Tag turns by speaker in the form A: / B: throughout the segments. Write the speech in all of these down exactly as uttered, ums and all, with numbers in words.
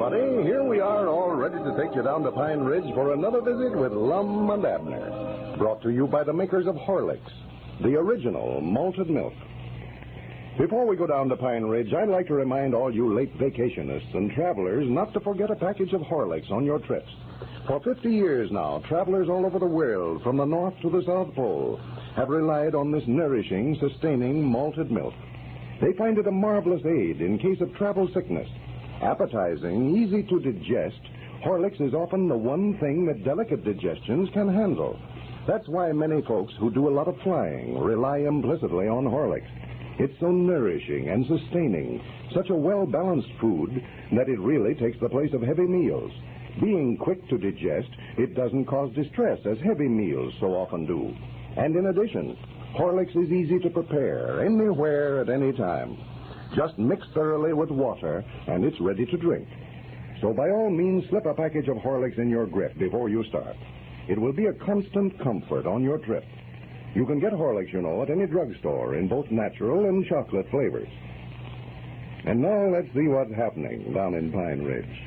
A: everybody. Here we are, all ready to take you down to Pine Ridge for another visit with Lum and Abner. Brought to you by the makers of Horlicks, the original malted milk. Before we go down to Pine Ridge, I'd like to remind all you late vacationists and travelers not to forget a package of Horlicks on your trips. For fifty years now, travelers all over the world, from the North to the South Pole, have relied on this nourishing, sustaining malted milk. They find it a marvelous aid in case of travel sickness. Appetizing, easy to digest, Horlicks is often the one thing that delicate digestions can handle. That's why many folks who do a lot of flying rely implicitly on Horlicks. It's so nourishing and sustaining, such a well-balanced food that it really takes the place of heavy meals. Being quick to digest, it doesn't cause distress as heavy meals so often do. And in addition, Horlicks is easy to prepare, anywhere at any time. Just mix thoroughly with water, and it's ready to drink. So by all means, slip a package of Horlicks in your grip before you start. It will be a constant comfort on your trip. You can get Horlicks, you know, at any drugstore in both natural and chocolate flavors. And now let's see what's happening down in Pine Ridge.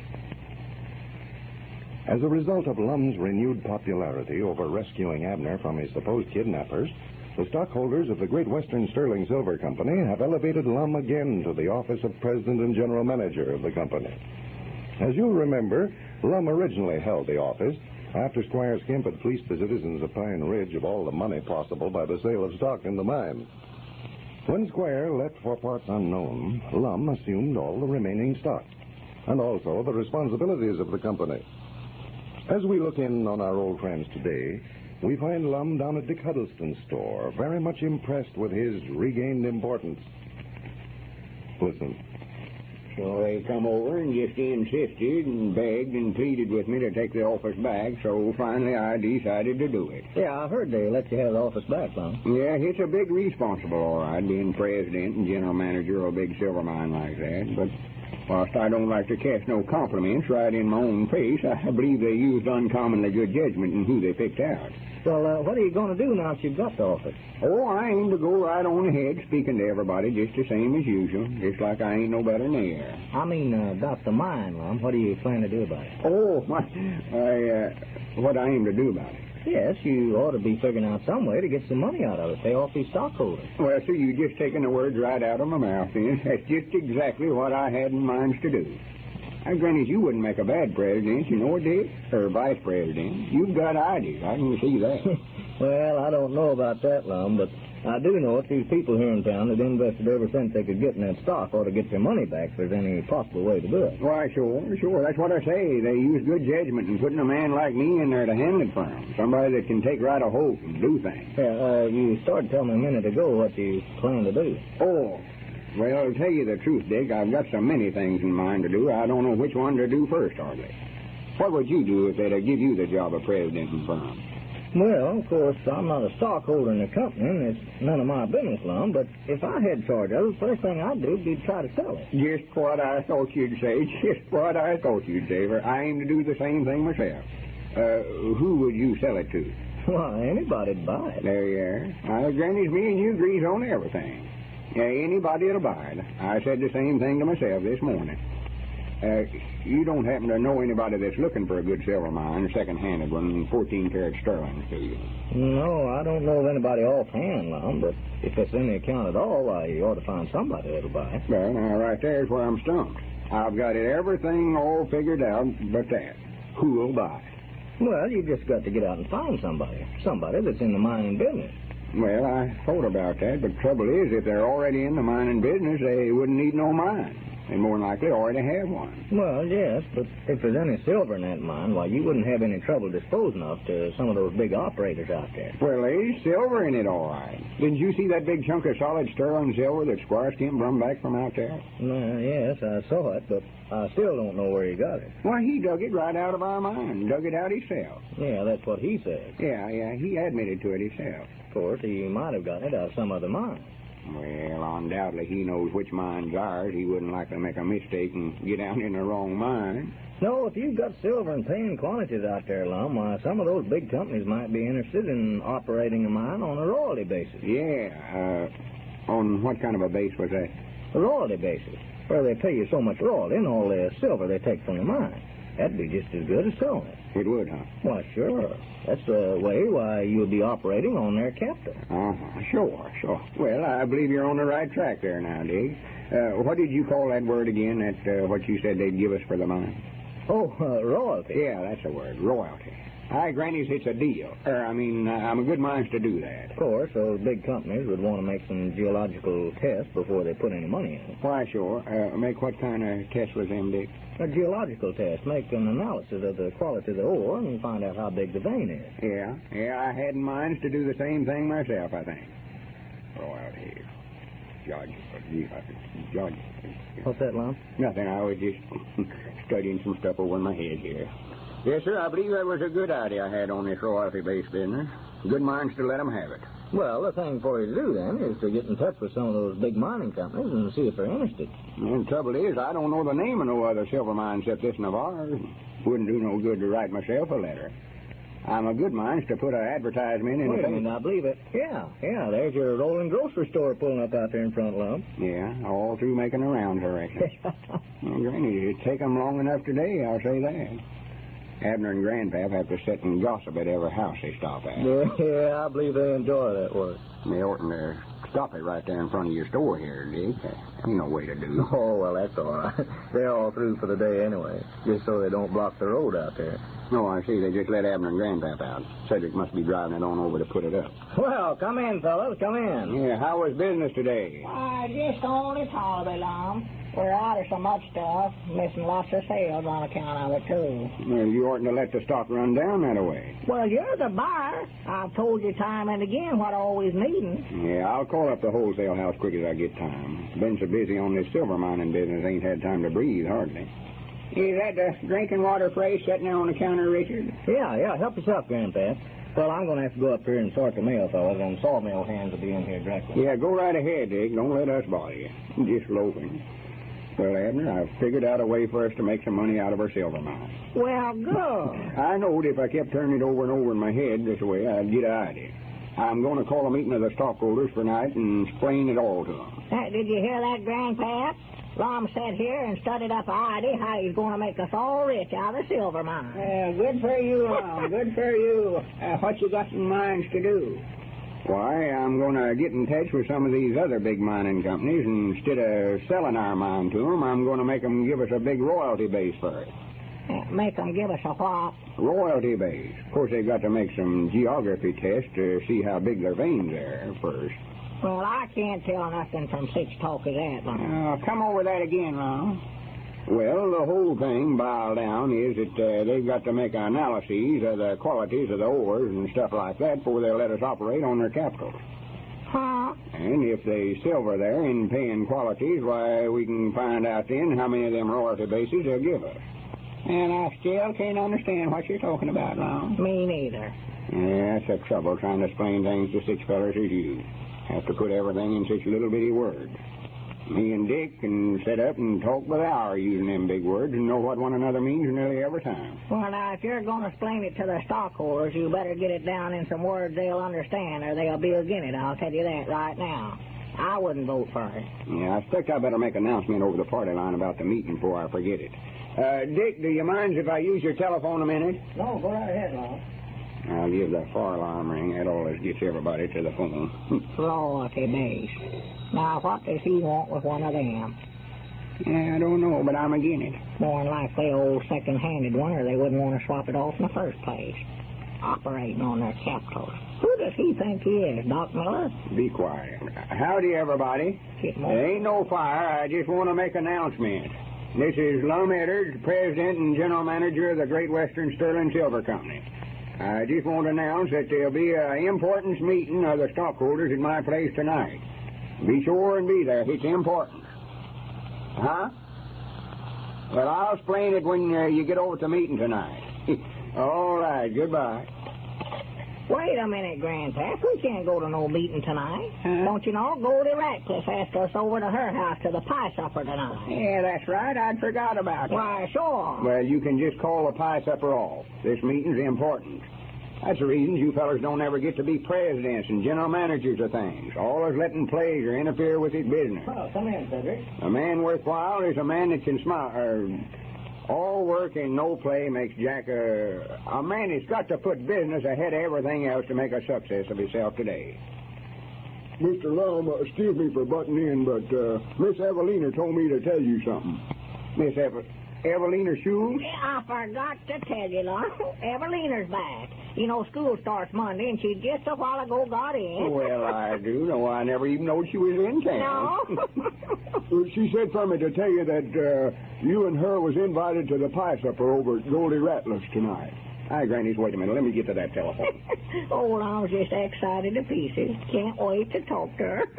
A: As a result of Lum's renewed popularity over rescuing Abner from his supposed kidnappers, the stockholders of the Great Western Sterling Silver Company have elevated Lum again to the office of President and General Manager of the company. As you'll remember, Lum originally held the office after Squire Skimp had fleeced the citizens of Pine Ridge of all the money possible by the sale of stock in the mine. When Squire left for parts unknown, Lum assumed all the remaining stock, and also the responsibilities of the company. As we look in on our old friends today, we find Lum down at Dick Huddleston's store, very much impressed with his regained importance. Listen.
B: So they come over and just insisted and begged and pleaded with me to take the office back, so finally I decided to do it.
C: Yeah, I heard they let you have the office back, Lum.
B: Yeah, it's a big responsible, all right, being president and general manager of a big silver mine like that, but whilst I don't like to cast no compliments right in my own face, I believe they used uncommonly good judgment in who they picked out.
C: Well, uh, what are you going to do now that you've got the office?
B: Oh, I aim to go right on ahead speaking to everybody just the same as usual, just like I ain't no better than they are.
C: I mean, uh, about the mine, Lum. What do you plan to do about it?
B: Oh, my, I, uh, what I aim to do about it?
C: Yes, you ought to be figuring out some way to get some money out of it, pay off these stockholders.
B: Well, so you just taking the words right out of my mouth, then. That's just exactly what I had in mind to do. I granted you wouldn't make a bad president, you know it did, or vice president. You've got ideas, I can see that.
C: Well, I don't know about that, Lum, but I do know that these people here in town that invested every cent they could get in that stock ought to get their money back if there's any possible way to do it.
B: Why, sure, sure. That's what I say. They use good judgment in putting a man like me in there to handle it for them. Somebody that can take right a hold and do things.
C: Yeah, uh, you started telling me a minute ago what you plan to do.
B: Oh, well, to tell you the truth, Dick, I've got so many things in mind to do, I don't know which one to do first, hardly. What would you do if they'd give you the job of president and firm?
C: Well, of course, I'm not a stockholder in the company, and it's none of my business, Lum, but if I had charge of it, the first thing I'd do would be to try to sell it.
B: Just what I thought you'd say, just what I thought you'd say. I aim to do the same thing myself. Uh, who would you sell it to?
C: Well, anybody'd buy it.
B: There you are. Uh, Granny's me and you agrees on everything. Yeah, anybody'll buy it. I said the same thing to myself this morning. Uh, you don't happen to know anybody that's looking for a good silver mine, second-handed one, fourteen-karat sterling, do you?
C: No, I don't know of anybody offhand, Lum, but if it's any account at all, why, you ought to find somebody that'll buy it.
B: Well, now, right there's where I'm stumped. I've got it everything all figured out but that. Who'll buy it?
C: Well, you just got to get out and find somebody. Somebody that's in the mining business.
B: Well, I thought about that, but the trouble is, if they're already in the mining business, they wouldn't need no mine. They more than likely already have one.
C: Well, yes, but if there's any silver in that mine, why, you wouldn't have any trouble disposing of to some of those big operators out there.
B: Well, there's silver in it, all right. Didn't you see that big chunk of solid sterling silver that Squire Skimp brought back from out there?
C: Well, yes, I saw it, but I still don't know where he got it.
B: Why, he dug it right out of our mine, dug it out himself.
C: Yeah, that's what he said.
B: Yeah, yeah, he admitted to it himself.
C: Of course, he might have gotten it out of some other mine.
B: Well, undoubtedly he knows which mine's ours. He wouldn't like to make a mistake and get out in the wrong mine.
C: No, if you've got silver in paying quantities out there, Lum, why, some of those big companies might be interested in operating a mine on a royalty basis.
B: Yeah, uh, on what kind of a base was that?
C: A royalty basis. where they pay you so much royalty and all the silver they take from the mine. That'd be just as good as selling it.
B: It would, huh?
C: Why, sure. That's the way why you'll be operating on their capital.
B: Uh-huh. Sure, sure. Well, I believe you're on the right track there now, Dig. Uh, what did you call that word again, that uh, what you said they'd give us for the mine?
C: Oh, uh, royalty.
B: Yeah, that's the word, royalty. Aye, Granny's, it's a deal. Er, I mean, uh, I'm a good mind to do that.
C: Of course, those big companies would want to make some geological tests before they put any money in it.
B: Why, sure. Uh, make what kind of test with them, Dick?
C: A geological test. Make an analysis of the quality of the ore and find out how big the vein is.
B: Yeah, yeah, I had in mind to do the same thing myself, I think. Royalty. Judge, Judge.
C: What's that, Lum?
B: Nothing, I was just studying some stuff over in my head here. Yes, sir, I believe that was a good idea I had on this royalty-based business. Good minds to let them have it.
C: Well, the thing for you to do, then, is to get in touch with some of those big mining companies and see if they're interested.
B: And the trouble is, I don't know the name of no other silver mine except this one of ours. Wouldn't do no good to write myself a letter. I'm a good mind to put an advertisement in
C: Wait
B: the
C: a minute, I believe it. Yeah, yeah, there's your rolling grocery store pulling up out there in front, Lum.
B: Yeah, all through making the rounds, I reckon. Well, Granny, it'd take them long enough today, I'll say that. Abner and Grandpap have to sit and gossip at every house they stop at.
C: Yeah, yeah, I believe they enjoy that work.
B: They oughtn't to stop it right there in front of your store here, Dick. Ain't no way to do.
C: Oh, well, that's all right. They're all through for the day anyway, just so they don't block the road out there.
B: Oh, I see. They just let Abner and Grandpap out. Cedric must be driving it on over to put it up.
C: Well, come in, fellas, come in.
B: Yeah, how was business today?
D: Why, just on its holiday, Lum. We're out of so much stuff, missing lots of sales on account of it, too.
B: Well, you oughtn't to let the stock run down that way.
D: Well, you're the buyer. I've told you time and again what always needing.
B: Yeah, I'll call up the wholesale house quick as I get time. Been so busy on this silver mining business, ain't had time to breathe, hardly. Is that the drinking water phrase sitting there on the counter, Richard?
C: Yeah, yeah, help yourself, Grandpa. Well, I'm going to have to go up here and sort the mail, fellas, and sawmill hands will be in here directly.
B: Yeah, go right ahead, Dick. Don't let us bother you. Just loafing. Well, Abner, I've figured out a way for us to make some money out of our silver mine.
D: Well, good.
B: I knowed if I kept turning it over and over in my head this way, I'd get an idea. I'm going to call a meeting of the stockholders for night and explain it all to them.
D: Uh, did you hear that, Grandpa? Lum sat here and studied up an idea how he's going to make us all rich out of the silver mine.
B: Uh, good for you, Lum. Good for you. Uh, what you got in mind to do? Why, I'm going to get in touch with some of these other big mining companies, and instead of selling our mine to them, I'm going to make them give us a big royalty base for it.
D: Uh, make them give us a what?
B: Royalty base. Of course, they've got to make some geography tests to see how big their veins are first.
D: Well, I can't tell nothing from such talk as that, Lum.
B: Uh, come over that again, Lum. Well, the whole thing, boiled down, is that uh, they've got to make analyses of the qualities of the ores and stuff like that before they'll let us operate on their capital.
D: Huh?
B: And if they silver there in paying qualities, why, we can find out then how many of them royalty bases they'll give us. And I still can't understand what you're talking about, Lum.
D: Me neither.
B: Yeah, that's the trouble, trying to explain things to such fellers as you. Have to put everything in such little bitty words. Me and Dick can sit up and talk by the hour using them big words and know what one another means nearly every time.
D: Well, now, if you're going to explain it to the stockholders, you better get it down in some words they'll understand, or they'll be against it. I'll tell you that right now. I wouldn't vote for it.
B: Yeah, I expect I better make an announcement over the party line about the meeting before I forget it. Uh, Dick, do you mind if I use your telephone a minute?
C: No, go right ahead, Lum.
B: I'll give the fire alarm ring. That always gets everybody to the phone.
D: Royalty base. Now, what does he want with one of them?
B: Yeah, I don't know, but I'm against it.
D: More than likely old second-handed one, or they wouldn't want to swap it off in the first place. Operating on their capital. Who does he think he is, Doc Miller?
B: Be quiet. Howdy, everybody. There ain't no fire. I just want to make an announcement. This is Lum Edwards, President and General Manager of the Great Western Sterling Silver Company. I just want to announce that there'll be an importance meeting of the stockholders at my place tonight. Be sure and be there. It's important. Huh? Well, I'll explain it when uh, you get over to the meeting tonight. All right, goodbye.
D: Wait a minute, Grandpap. We can't go to no meeting tonight.
B: Huh?
D: Don't you know, Goldie Ratcliffe asked us over to her house to the pie supper tonight.
B: Yeah, that's right. I'd forgot about it.
D: Why, sure.
B: Well, you can just call the pie supper off. This meeting's important. That's the reason you fellas don't ever get to be presidents and general managers of things. Always letting pleasure interfere with his business.
C: Well, come in, Cedric.
B: A man worthwhile is a man that can smile. Er, all work and no play makes Jack a... A man that's got to put business ahead of everything else to make a success of himself today.
E: Mister Lum, uh, excuse me for butting in, but uh, Miss Evelina told me to tell you something.
B: Miss Ever... Evelina Shoes?
D: I forgot to tell you, Lon. Evelina's back. You know, school starts Monday, and she just a while ago got in.
B: Well, I do know. I never even know she was in town.
D: No.
E: She said for me to tell you that uh, you and her was invited to the pie supper over at Goldie Ratliff's tonight.
B: Hi, Grannies, wait a minute. Let me get to that telephone.
D: Oh, I was just excited to pieces. Can't wait to talk to her.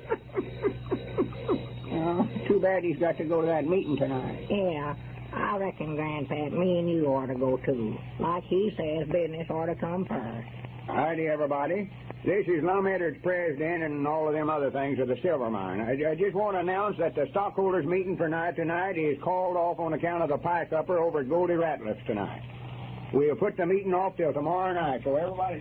B: Oh, too bad he's got to go to that meeting tonight.
D: Yeah, I reckon, Grandpap, me and you ought to go, too. Like he says, business ought to come first.
B: Howdy, everybody. This is Lum Eddard's president and all of them other things of the silver mine. I, I just want to announce that the stockholders' meeting for night tonight is called off on account of the pie supper over at Goldie Ratliff's tonight. We'll put the meeting off till tomorrow night, so everybody...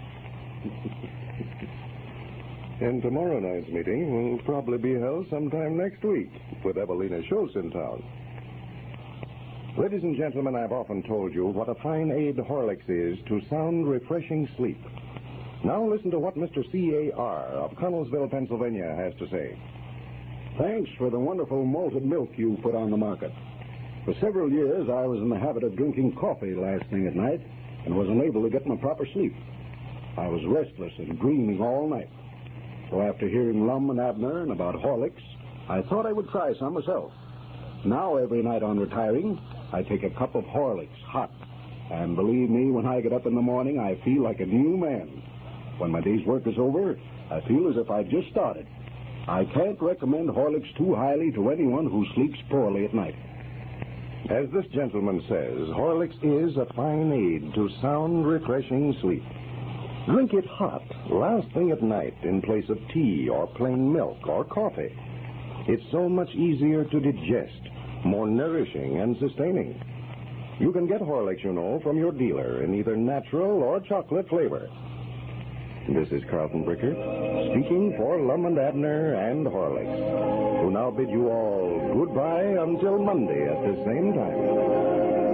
A: And tomorrow night's meeting will probably be held sometime next week with Evelina Schultz in town. Ladies and gentlemen, I've often told you what a fine aid Horlicks is to sound, refreshing sleep. Now listen to what Mister C A R of Connellsville, Pennsylvania has to say.
E: Thanks for the wonderful malted milk you put on the market. For several years, I was in the habit of drinking coffee last thing at night and was unable to get my proper sleep. I was restless and dreaming all night. So after hearing Lum and Abner and about Horlicks, I thought I would try some myself. Now, every night on retiring, I take a cup of Horlicks, hot. And believe me, when I get up in the morning, I feel like a new man. When my day's work is over, I feel as if I'd just started. I can't recommend Horlicks too highly to anyone who sleeps poorly at night.
A: As this gentleman says, Horlicks is a fine aid to sound, refreshing sleep. Drink it hot, last thing at night, in place of tea or plain milk or coffee. It's so much easier to digest, more nourishing and sustaining. You can get Horlicks, you know, from your dealer in either natural or chocolate flavor. This is Carlton Bricker, speaking for Lum and Abner and Horlicks, who now bid you all goodbye until Monday at the same time.